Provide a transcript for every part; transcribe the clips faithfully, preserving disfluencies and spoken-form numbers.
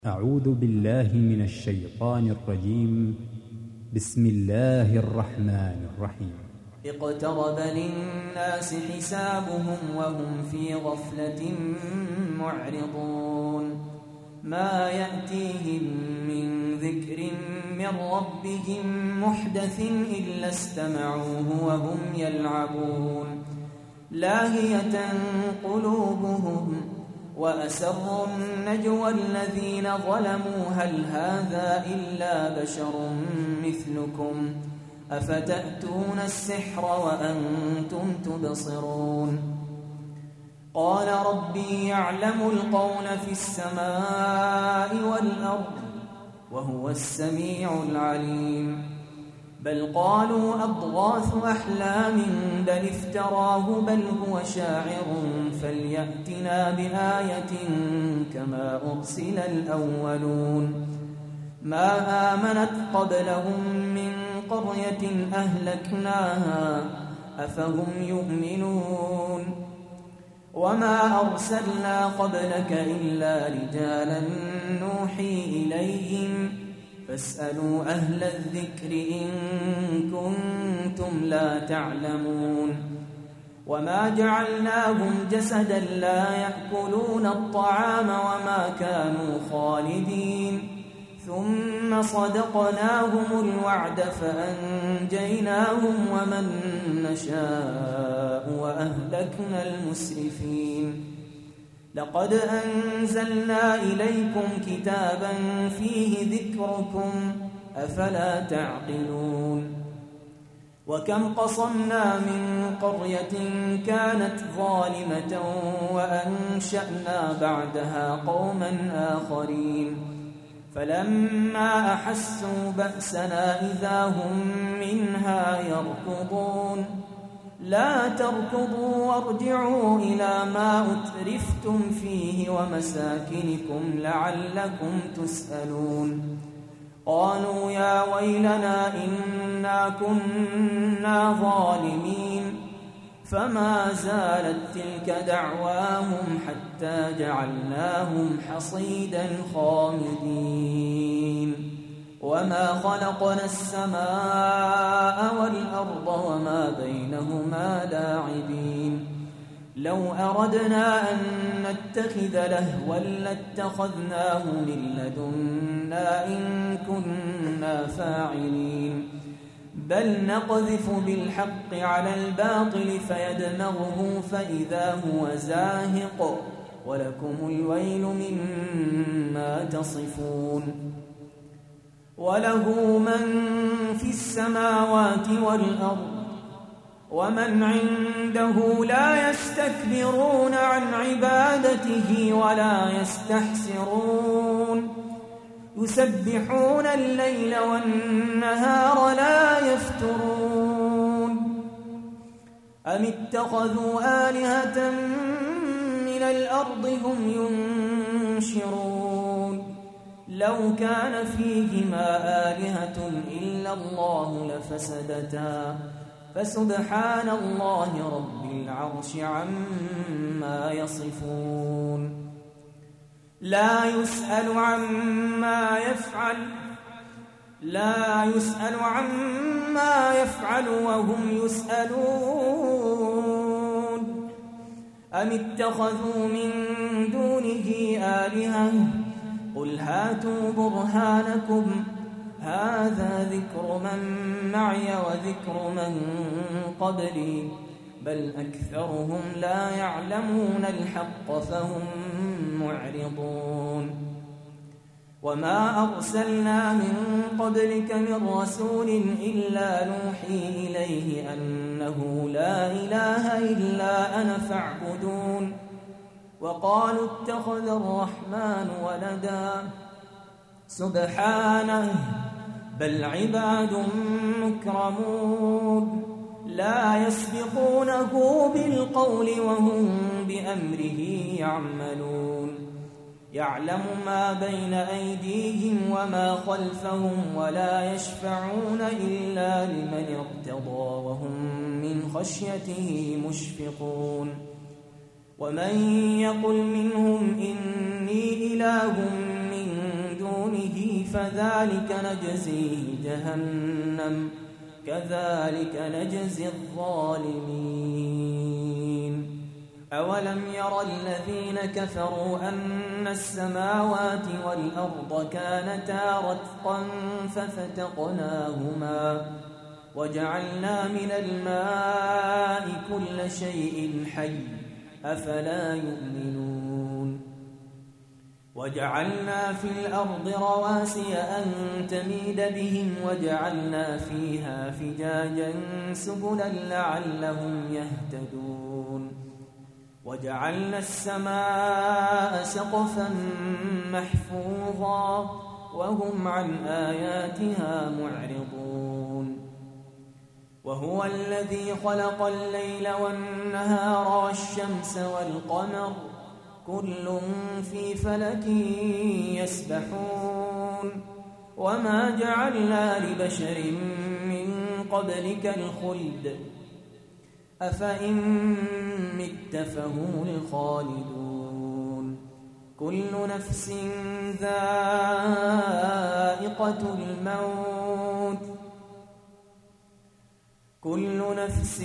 أعوذ بالله من الشيطان الرجيم. بسم الله الرحمن الرحيم. اقترب للناس حسابهم وهم في غفلة معرضون ما يأتيهم من ذكر من ربهم محدث إلا استمعوه وهم يلعبون لاهية قلوبهم وأسروا النجوى الذين ظلموا هل هذا إلا بشر مثلكم أفتأتون السحر وأنتم تبصرون قال ربي يعلم القول في السماء والأرض وهو السميع العليم بل قالوا أضغاث أحلام بل افتراه بل هو شاعر فليأتنا بآية كما أرسل الأولون ما آمنت قبلهم من قرية أهلكناها أفهم يؤمنون وما أرسلنا قبلك إلا رجالا نوحي إليهم فاسألوا أهل الذكر إن كنتم لا تعلمون وما جعلناهم جسدا لا يأكلون الطعام وما كانوا خالدين ثم صدقناهم الوعد فأنجيناهم ومن نشاء وأهلكنا المسرفين لقد أنزلنا إليكم كتابا فيه ذكركم أفلا تعقلون وكم قصمنا من قرية كانت ظالمة وأنشأنا بعدها قوما آخرين فلما أحسوا بأسنا إذا هم منها يركضون لا تركضوا وارجعوا إلى ما أترفتم فيه ومساكنكم لعلكم تسألون قالوا يا ويلنا إنا كنا ظالمين فما زالت تلك دعواهم حتى جعلناهم حصيدا خامدين وما خلقنا السماء والأرض وما بينهما لاعبين لو أردنا أن نتخذ لهوا لاتخذناه من لدنا إن كنا فاعلين بل نقذف بالحق على الباطل فيدمغه فإذا هو زاهق ولكم الويل مما تصفون وله من في السماوات والأرض ومن عنده لا يستكبرون عن عبادته ولا يستحسرون يسبحون الليل والنهار لا يفترون أم اتخذوا آلهة من الأرض هم ينشرون لو كان فيهما آلهة إلا الله لفسدتا فسبحان الله رب العرش عما يصفون لا يسأل عما يفعل لا يسأل عما يفعل وهم يسألون أم اتخذوا من دونه آلهة قل هاتوا برهانكم هذا ذكر من معي وذكر من قبلي بل أكثرهم لا يعلمون الحق فهم معرضون وما أرسلنا من قبلك من رسول إلا نوحي إليه أنه لا إله إلا أنا فاعبدون وقالوا اتخذ الرحمن ولدا سبحانه بل عباد مكرمون لا يسبقونه بالقول وهم بأمره يعملون يعلم ما بين أيديهم وما خلفهم ولا يشفعون إلا لمن ارتضى وهم من خشيته مشفقون ومن يقل منهم إني إله من فذلك نجزيه جهنم كذلك نجزي الظالمين. أولم ير الذين كفروا أن السماوات والأرض كانتا رتقا ففتقناهما وجعلنا من الماء كل شيء حي أفلا يؤمنون. وجعلنا في الأرض رواسي أن تميد بهم وجعلنا فيها فجاجا سبلا لعلهم يهتدون. وجعلنا السماء سقفا محفوظا وهم عن آياتها معرضون. وهو الذي خلق الليل والنهار والشمس والقمر كل في فلك يسبحون. وما جعلنا لبشر من قبلك الخلد أفإن مت فهم الخالدون. كل نفس ذائقة الموت كل نفس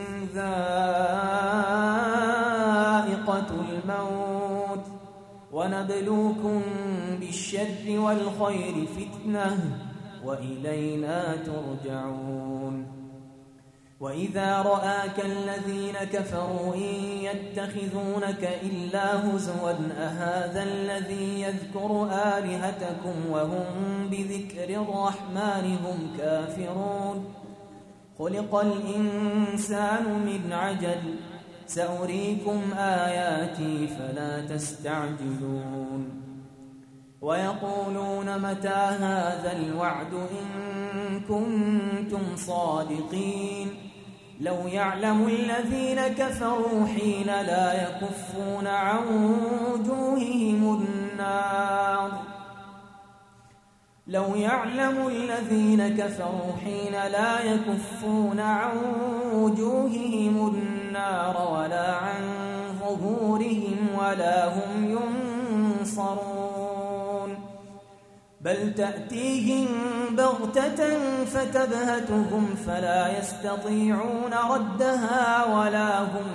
ذائقة الموت ونبلوكم بالشر والخير فتنة وإلينا ترجعون. وإذا رآك الذين كفروا إن يتخذونك إلا هزوا أهذا الذي يذكر آلهتكم وهم بذكر الرحمن هم كافرون. خلق الإنسان من عجل سأريكم آياتي فلا تستعجلون. ويقولون متى هذا الوعد إن كنتم صادقين. لو يعلم الذين كفروا حين لا يكفون عن وجوههم النار لو يعلم الذين كفروا حين لا يكفون عن وجوههم النار ولا عن ظهورهم ولا هم ينصرون. بل تأتيهم بغتة فتبهتهم فلا يستطيعون ردها ولا هم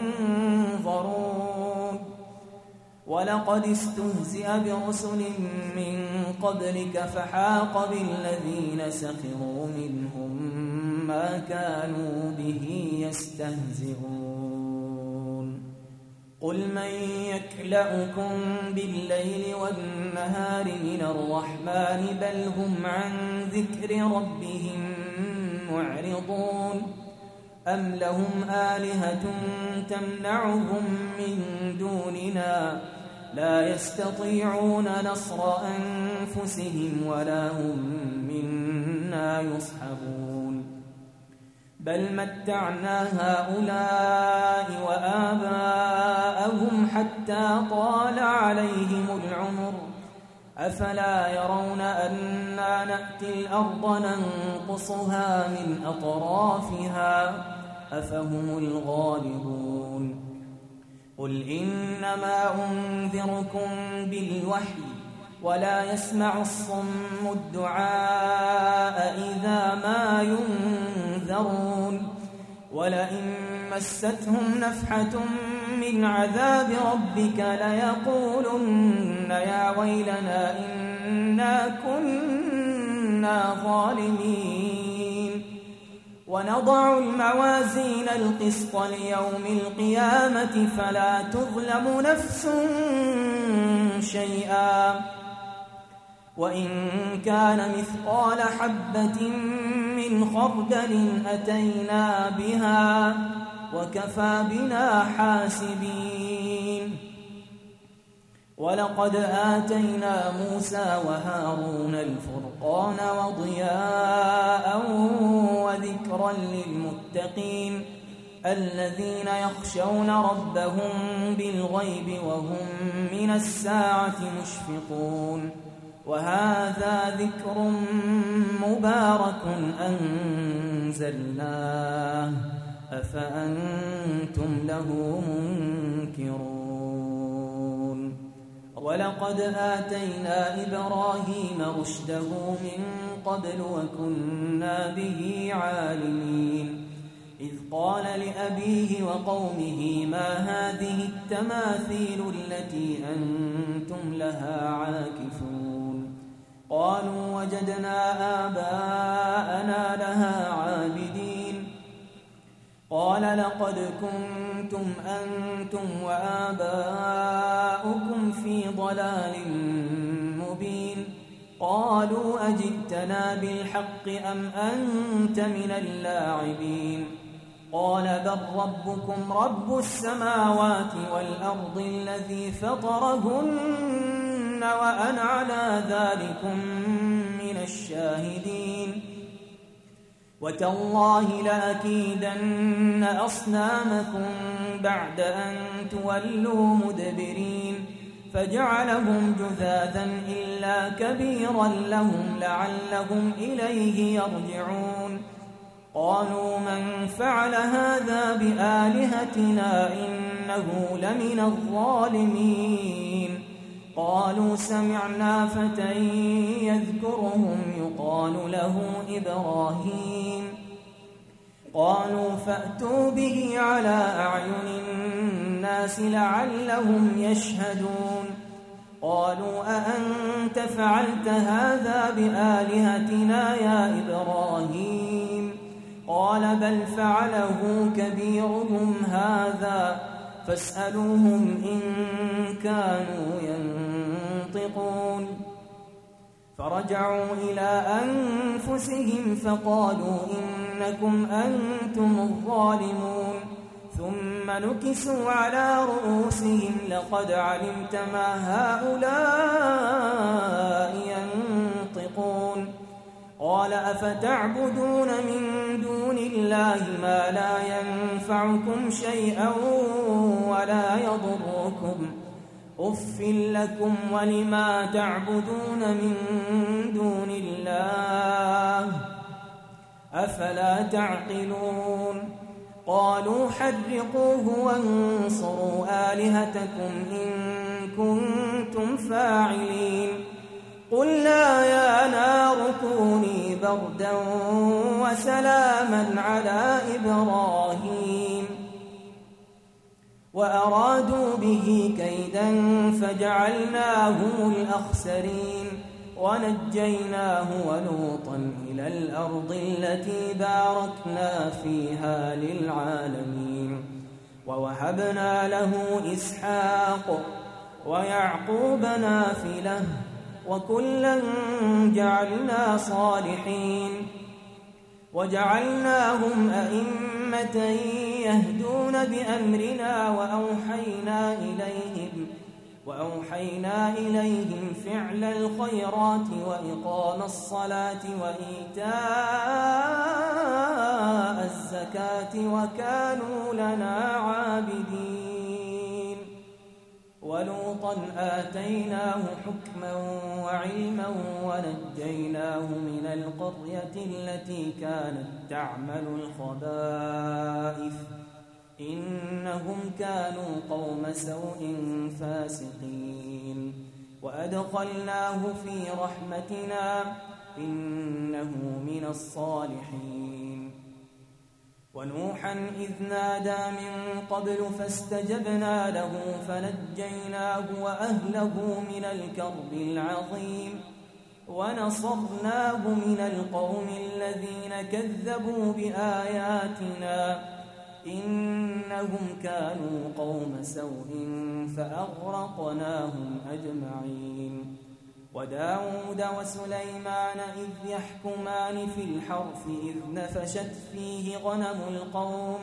ينظرون. ولقد استهزئ برسل من قبلك فحاق بالذين سخروا منهم ما كانوا به يستهزئون. قل من يكلأكم بالليل والنهار من الرحمن بل هم عن ذكر ربهم معرضون. أم لهم آلهة تمنعهم من دوننا لا يستطيعون نصر أنفسهم ولا هم منا يصحبون. بل متعنا هؤلاء وآباءهم حتى طال عليهم العمر أفلا يرون أنا نأتي الأرض ننقصها من أطرافها أفهم الغالبون. قل إنما أنذركم بالوحي ولا يسمع الصم الدعاء إذا ما ينذرون. ولئن مستهم نفحة من عذاب ربك ليقولن يا ويلنا إنا كنا ظالمين. ونضع الموازين القسط ليوم القيامة فلا تظلم نفس شيئا وإن كان مثقال حبة من خردل أتينا بها وكفى بنا حاسبين. ولقد آتينا موسى وهارون الفرقان وضياء وذكرا للمتقين الذين يخشون ربهم بالغيب وهم من الساعة مشفقون. وهذا ذكر مبارك أنزلناه أفأنتم له منكرون. ولقد آتينا إبراهيم رشده من قبل وكنا به عالمين إذ قال لأبيه وقومه ما هذه التماثيل التي أنتم لها عاكفون قالوا وجدنا آباءنا لها عابدين قال لقد كنتم أنتم وآباؤكم في ضلال مبين قالوا أجئتنا بالحق أم أنت من اللاعبين قال بل ربكم رب السماوات والأرض الذي فطرهن وأنا على ذلكم من الشاهدين وتالله لأكيدن أصنامكم بعد أن تولوا مدبرين فجعلهم جذاذا إلا كبيرا لهم لعلهم إليه يرجعون قالوا من فعل هذا بآلهتنا إنه لمن الظالمين قالوا سمعنا فتى يذكرهم يقال له إبراهيم قالوا فأتوا به على أعين الناس لعلهم يشهدون قالوا أأنت فعلت هذا بآلهتنا يا إبراهيم قال بل فعله كبيرهم هذا فاسألوهم إن كانوا ينطقون فرجعوا إلى أنفسهم فقالوا إنكم أنتم الظالمون ثم نكسوا على رؤوسهم لقد علمت ما هؤلاء ينطقون قال أفتعبدون من دون الله ما لا ينفعكم شيئا ولا يضركم أف لكم ولما تعبدون من دون الله أفلا تعقلون قالوا حرقوه وانصروا آلهتكم إن كنتم فاعلين قلنا يا نار كوني بردا وسلاما على إبراهيم وأرادوا به كيدا فجعلناهم الأخسرين ونجيناه ولوطا إلى الأرض التي باركنا فيها للعالمين ووهبنا له إسحاق ويعقوب نافلة وكلا جعلنا صالحين وجعلناهم أئمة يهدون بأمرنا وأوحينا إليهم وأوحينا إليهم فعل الخيرات وإقام الصلاة وإيتاء الزكاة وكانوا لنا عابدين ولوطا آتيناه حكما وعلما ونجيناه من القرية التي كانت تعمل الخبائث إنهم كانوا قوم سوء فاسقين وأدخلناه في رحمتنا إنه من الصالحين ونوحا إذ نادى من قبل فاستجبنا له فنجيناه وأهله من الكرب العظيم ونصرناه من القوم الذين كذبوا بآياتنا إنهم كانوا قوم سوء فأغرقناهم أجمعين وداود وسليمان إذ يحكمان في الحرث إذ نفشت فيه غنم القوم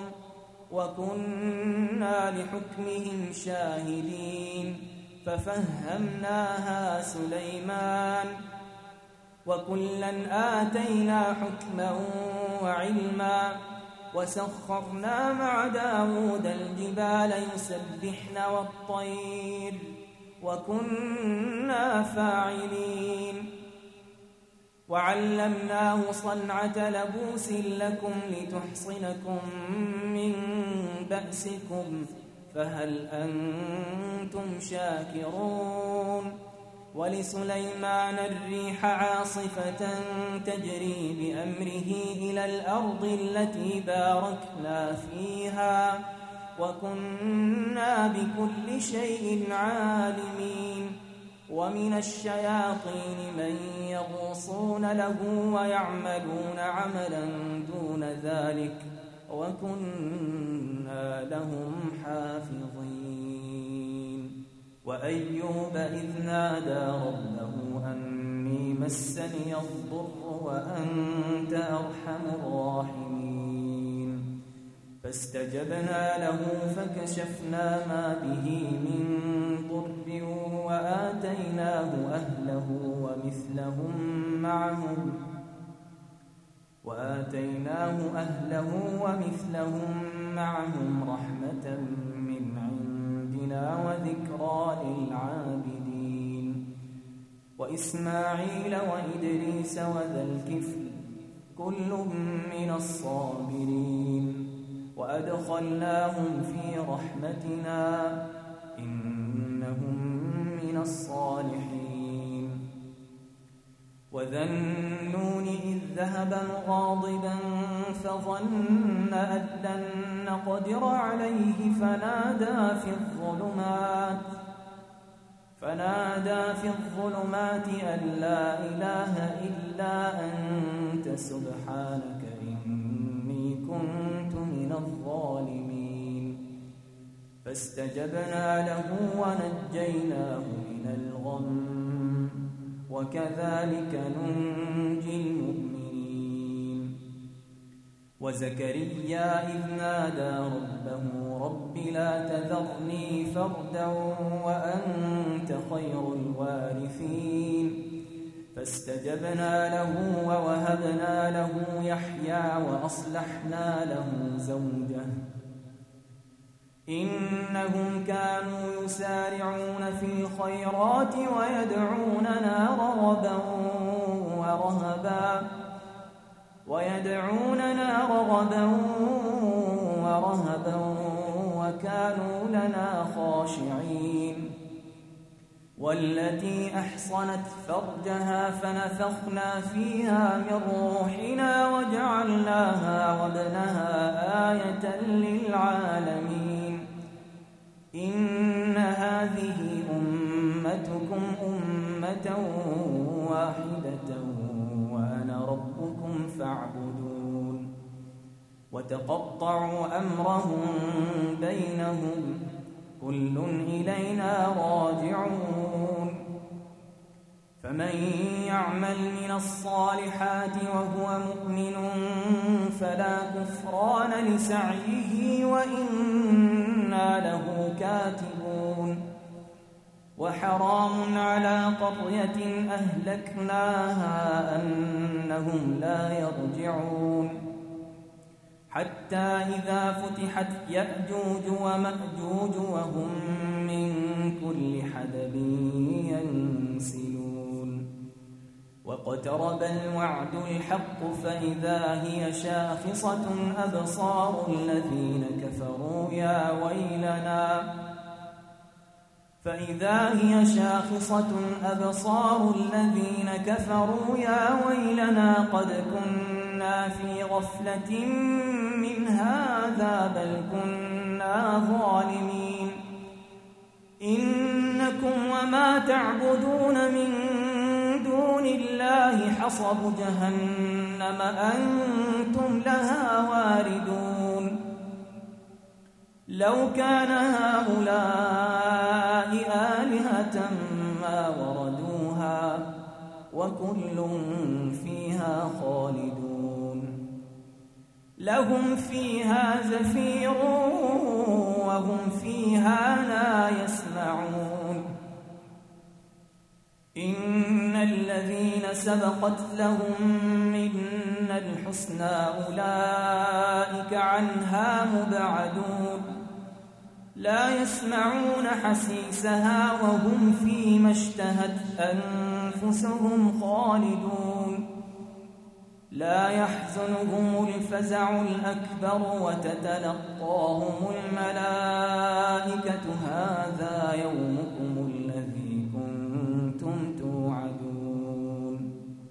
وكنا لحكمهم شاهدين ففهمناها سليمان وكلا آتينا حكما وعلما وسخرنا مع داود الجبال يسبحن والطير وكنا فاعلين وعلمناه صنعة لبوس لكم لتحصنكم من بأسكم فهل أنتم شاكرون ولسليمان الريح عاصفة تجري بأمره إلى الأرض التي باركنا فيها وكنا بكل شيء عالمين ومن الشياطين من يغوصون له ويعملون عملا دون ذلك وكنا لهم حافظين وأيوب إذ نادى ربه أني مسني الضر وأنت أرحم الراحمين فاستجبنا له فكشفنا ما به من ضر وآتيناه أهله ومثلهم معهم وآتيناه أهله ومثلهم معهم رحمة من عندنا وذكرى للعابدين وإسماعيل وإدريس وذا الكفل كل من الصابرين وأدخلناهم في رحمتنا إنهم من الصالحين وذا النون إذ ذهب مغاضبا فظن أن لن نقدر عليه فنادى في الظلمات فنادى في الظلمات أن لا إله إلا أنت سبحانك إني كنت من الظالمين فاستجبنا له ونجيناه من الغم وكذلك ننجي المؤمنين وزكريا إذ نادى ربه رب لا تذرني فردا وأنت خير الوارثين فاستجبنا له ووهبنا له يحيى وأصلحنا له زوجه إنهم كانوا يسارعون في الخيرات ويدعوننا رغبا ورهبا ويدعوننا رغبا ورهبا وكانوا لنا خاشعين والتي أحصنت فرجها فنفخنا فيها من روحنا وجعلناها وابنها آية للعالمين إن هذه أمتكم أمة واحدة وأنا ربكم فاعبدون وتقطعوا أمرهم بينهم كل إلينا راجعون فمن يعمل من الصالحات وهو مؤمن فلا كفران لسعيه وإنا له كاتبون وحرام على قرية أهلكناها أنهم لا يرجعون حتى إذا فتحت يأجوج ومأجوج وهم من كل حدب ينسلون واقترب الوعد الحق فإذا هي شاخصة أبصار الذين كفروا يا ويلنا فإذا هي شاخصة أبصار الذين كفروا يا ويلنا قد كنا في غفلة من هذا بل كنا ظالمين إنكم وما تعبدون من دون الله حصب جهنم أنتم لها واردون لو كان هؤلاء آلهة ما وردوها وكل فيها خالدون لهم فيها زفير وهم فيها لا يسمعون إن الذين سبقت لهم منا الحسنى أولئك عنها مبعدون لا يسمعون حسيسها وهم فيما اشتهت أنفسهم خالدون لا يحزنهم الفزع الأكبر وتتلقاهم الملائكة هذا يومكم الذي كنتم توعدون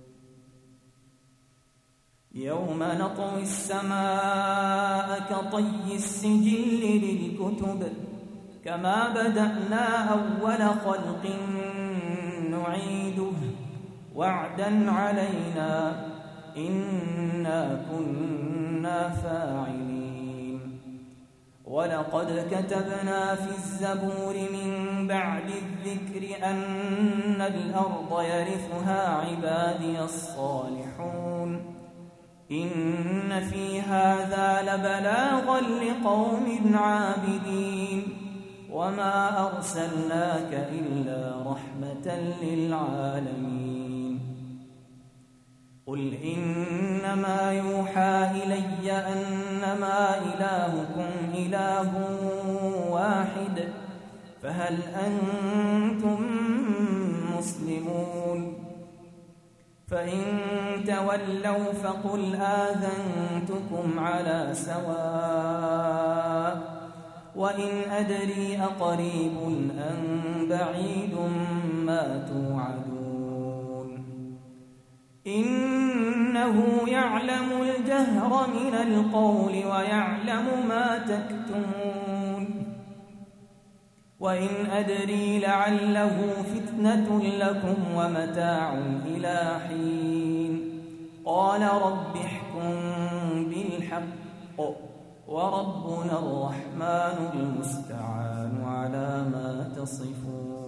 يوم نطوي السماء كطي السجل للكتب كما بدأنا أول خلق نعيده وعدا علينا إنا كنا فاعلين ولقد كتبنا في الزبور من بعد الذكر أن الأرض يرثها عبادي الصالحون إن في هذا لبلاغا لقوم عابدين وما أرسلناك إلا رحمة للعالمين قل إنما يوحى إلي أنما إلهكم إله واحد فهل أنتم مسلمون فإن تولوا فقل آذنتكم على سواء وإن أدري أقريب أم بعيد ما توعدون إنه يعلم الجهر من القول ويعلم ما تكتمون وإن أدري لعله فتنة لكم ومتاع إلى حين قال رب احكم بالحق وربنا الرحمن المستعان على ما تصفون